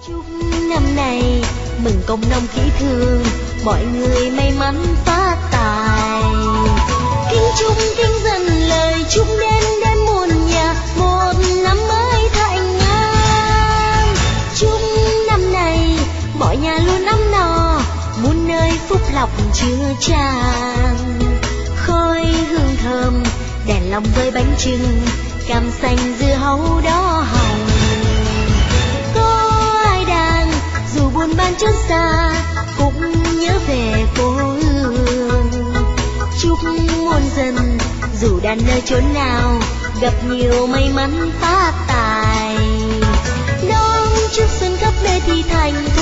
Chúc năm này mừng công nông kỹ thương, mọi người may mắn phát tài. Kính chúc kính dâng lời chúc đến muôn nhà, một năm mới thạnh an. Chúc năm này mọi nhà luôn ấm no, muôn nơi phúc lộc chứa tràn. Khói hương thơm đèn lồng với bánh chưng, cam xanh dưa hấu đỏ hồng. Có ai đang dù buồn ban chốn xa, cũng nhớ về phố hương. Chúc muôn dân dù đang nơi chốn nào, gặp nhiều may mắn phát tài. Đón chúc xuân khắp nơi thì thành